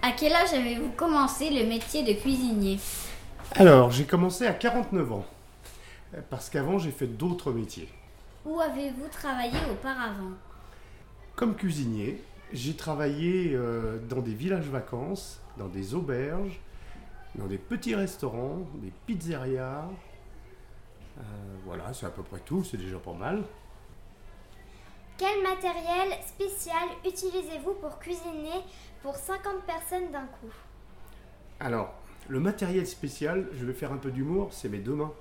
À quel âge avez-vous commencé le métier de cuisinier? Alors, j'ai commencé à 49 ans, parce qu'avant j'ai fait d'autres métiers. Où avez-vous travaillé auparavant? Comme cuisinier, j'ai travaillé dans des villages vacances, dans des auberges, dans des petits restaurants, des pizzerias. Voilà, c'est à peu près tout, c'est déjà pas mal. Quel matériel spécial utilisez-vous pour cuisiner pour 50 personnes d'un coup? Alors, le matériel spécial, je vais faire un peu d'humour, c'est mes 2 mains.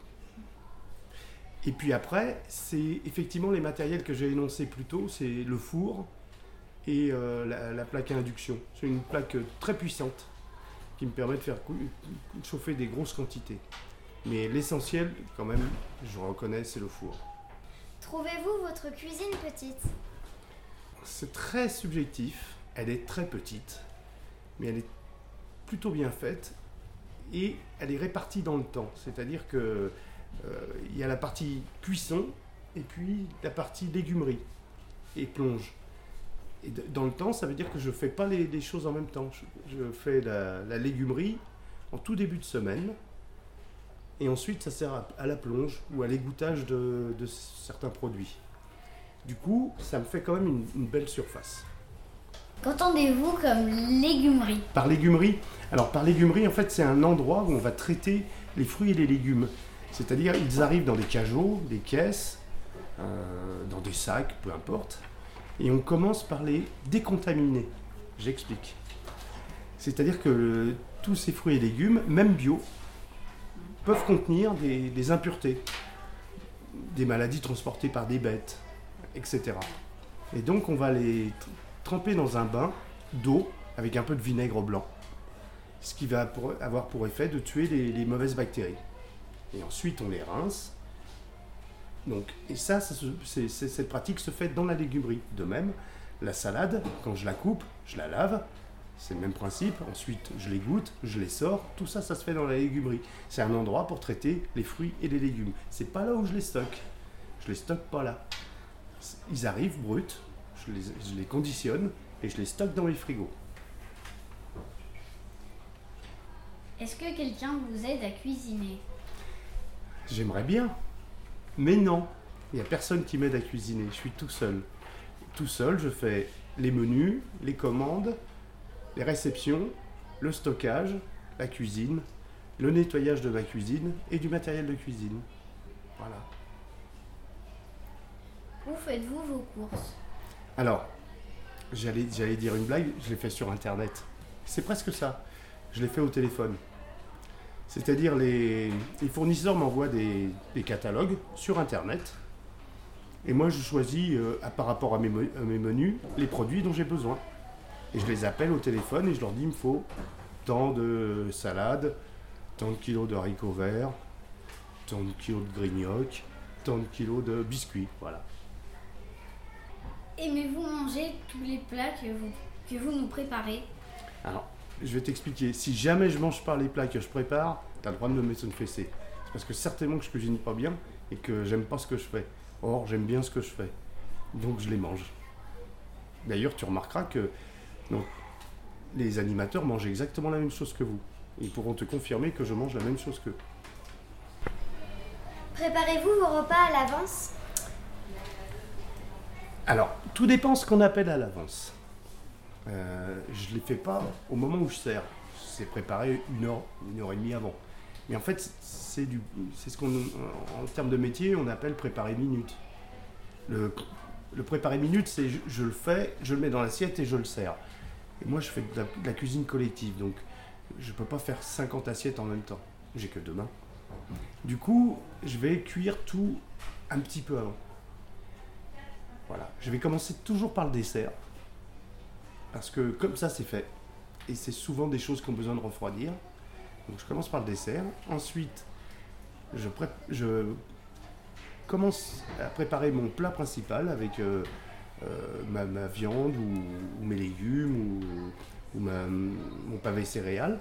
Et puis après, c'est effectivement les matériels que j'ai énoncés plus tôt, c'est le four et la plaque à induction. C'est une plaque très puissante qui me permet de faire chauffer des grosses quantités. Mais l'essentiel, quand même, je reconnais, c'est le four. Trouvez-vous votre cuisine petite? C'est très subjectif, elle est très petite, mais elle est plutôt bien faite et elle est répartie dans le temps. C'est-à-dire que y a la partie cuisson et puis la partie légumerie et plonge. Et dans le temps, ça veut dire que je ne fais pas les choses en même temps. Je fais la légumerie en tout début de semaine et ensuite ça sert à la plonge ou à l'égouttage de certains produits. Du coup, ça me fait quand même une belle surface. Qu'entendez-vous comme légumerie? Par légumerie, en fait, c'est un endroit où on va traiter les fruits et les légumes. C'est-à-dire, ils arrivent dans des cajots, des caisses, dans des sacs, peu importe, et on commence par les décontaminer. J'explique. C'est-à-dire que tous ces fruits et légumes, même bio, peuvent contenir des impuretés, des maladies transportées par des bêtes, etc. Et donc, on va les tremper dans un bain d'eau avec un peu de vinaigre blanc, ce qui va avoir pour effet de tuer les mauvaises bactéries. Et ensuite, on les rince. Donc, et cette pratique se fait dans la légumerie. De même, la salade, quand je la coupe, je la lave. C'est le même principe. Ensuite, je les goûte, je les sors. Tout ça, ça se fait dans la légumerie. C'est un endroit pour traiter les fruits et les légumes. C'est pas là où je les stocke. Je les stocke pas là. Ils arrivent bruts. Je les conditionne et je les stocke dans les frigos. Est-ce que quelqu'un vous aide à cuisiner? J'aimerais bien, mais non. Il n'y a personne qui m'aide à cuisiner. Je suis tout seul. Tout seul, je fais les menus, les commandes, les réceptions, le stockage, la cuisine, le nettoyage de ma cuisine et du matériel de cuisine. Voilà. Où faites-vous vos courses? Alors, j'allais dire une blague, je l'ai fait sur Internet. C'est presque ça. Je l'ai fait au téléphone. C'est-à-dire les fournisseurs m'envoient des catalogues sur Internet. Et moi, je choisis, par rapport à mes menus, les produits dont j'ai besoin. Et je les appelle au téléphone et je leur dis, il me faut tant de salades, tant de kilos de haricots verts, tant de kilos de grignoc, tant de kilos de biscuits. Voilà. Aimez-vous manger tous les plats que vous nous préparez? Alors, je vais t'expliquer. Si jamais je mange pas les plats que je prépare, tu as le droit de me mettre une fessée. C'est parce que certainement que je cuisine pas bien et que j'aime pas ce que je fais. Or, j'aime bien ce que je fais. Donc, je les mange. D'ailleurs, tu remarqueras que les animateurs mangent exactement la même chose que vous. Ils pourront te confirmer que je mange la même chose qu'eux. Préparez-vous vos repas à l'avance? Alors, tout dépend ce qu'on appelle à l'avance. Je ne les fais pas au moment où je sers. C'est préparé 1 heure et demie avant. Mais en fait, c'est ce qu'on, en termes de métier, on appelle préparer minute. Le préparer minute, c'est je le fais, je le mets dans l'assiette et je le sers. Et moi, je fais de la cuisine collective, donc je ne peux pas faire 50 assiettes en même temps. J'ai que 2 mains. Du coup, je vais cuire tout un petit peu avant. Voilà. Je vais commencer toujours par le dessert, parce que comme ça, c'est fait. Et c'est souvent des choses qui ont besoin de refroidir. Donc je commence par le dessert. Ensuite, je commence à préparer mon plat principal avec ma viande ou mes légumes ou mon pavé céréales.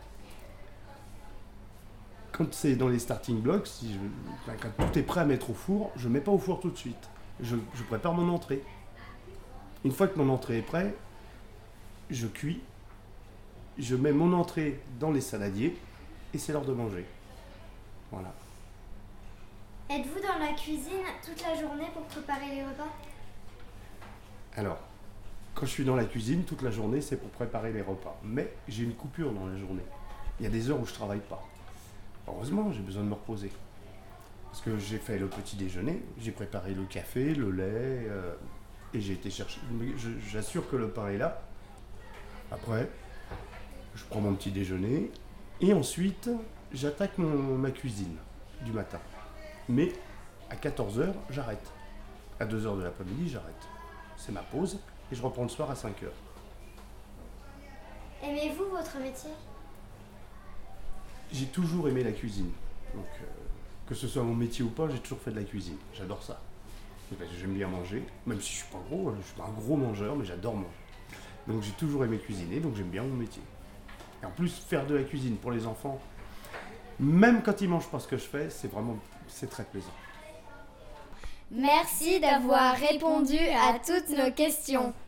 Quand c'est dans les starting blocks, quand tout est prêt à mettre au four, je ne mets pas au four tout de suite. Je prépare mon entrée. Une fois que mon entrée est prête, je cuis je mets mon entrée dans les saladiers et c'est l'heure de manger. Voilà. Êtes-vous dans la cuisine toute la journée pour préparer les repas? Alors, quand je suis dans la cuisine, toute la journée, c'est pour préparer les repas. Mais j'ai une coupure dans la journée. Il y a des heures où je ne travaille pas. Heureusement, j'ai besoin de me reposer. Parce que j'ai fait le petit déjeuner, j'ai préparé le café, le lait, et j'ai été chercher. J'assure que le pain est là. Après, je prends mon petit déjeuner, et ensuite, j'attaque ma cuisine du matin. Mais à 14h, j'arrête. À 2h de l'après-midi, j'arrête. C'est ma pause, et je reprends le soir à 5h. Aimez-vous votre métier? J'ai toujours aimé la cuisine. Donc, que ce soit mon métier ou pas, j'ai toujours fait de la cuisine. J'adore ça. Parce que j'aime bien manger, même si je suis pas gros, je suis pas un gros mangeur, mais j'adore manger. Donc j'ai toujours aimé cuisiner, donc j'aime bien mon métier. Et en plus, faire de la cuisine pour les enfants, même quand ils mangent pas ce que je fais, c'est très plaisant. Merci d'avoir répondu à toutes nos questions.